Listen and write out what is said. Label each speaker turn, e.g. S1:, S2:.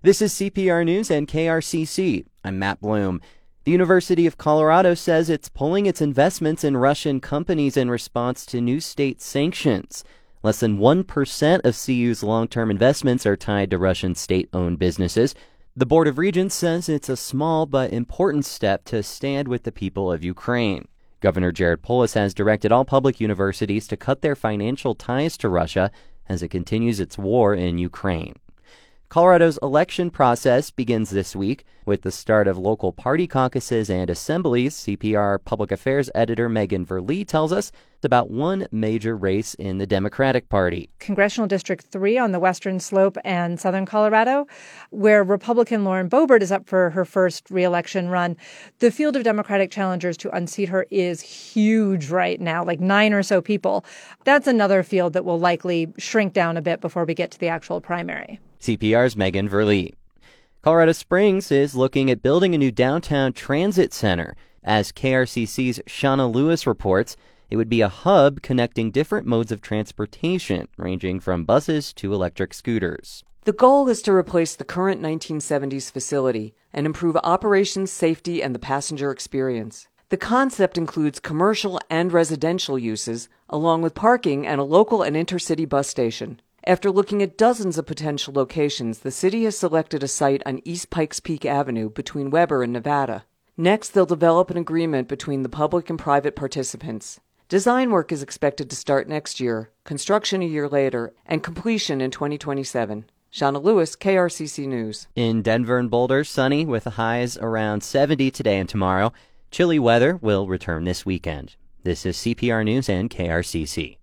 S1: This is CPR News and KRCC. I'm Matt Bloom. The University of Colorado says it's pulling its investments in Russian companies in response to new state sanctions. Less than 1% of CU's long-term investments are tied to Russian state-owned businesses. The Board of Regents says it's a small but important step to stand with the people of Ukraine. Governor Jared Polis has directed all public universities to cut their financial ties to Russia as it continues its war in Ukraine. Colorado's election process begins this week with the start of local party caucuses and assemblies. CPR Public Affairs editor Megan Verlee tells us about one major race in the Democratic Party.
S2: Congressional District 3 on the western slope and southern Colorado, where Republican Lauren Boebert is up for her first re-election run. The field of Democratic challengers to unseat her is huge right now, like 9 or so people. That's another field that will likely shrink down a bit before we get to the actual primary.
S1: CPR's Megan Verlee. Colorado Springs is looking at building a new downtown transit center. As KRCC's Shauna Lewis reports, it would be a hub connecting different modes of transportation, ranging from buses to electric scooters.
S3: The goal is to replace the current 1970s facility and improve operations, safety, and the passenger experience. The concept includes commercial and residential uses, along with parking and a local and intercity bus station. After looking at dozens of potential locations, the city has selected a site on East Pikes Peak Avenue between Weber and Nevada. Next, they'll develop an agreement between the public and private participants. Design work is expected to start next year, construction a year later, and completion in 2027. Shauna Lewis, KRCC News.
S1: In Denver and Boulder, sunny with highs around 70 today and tomorrow. Chilly weather will return this weekend. This is CPR News and KRCC.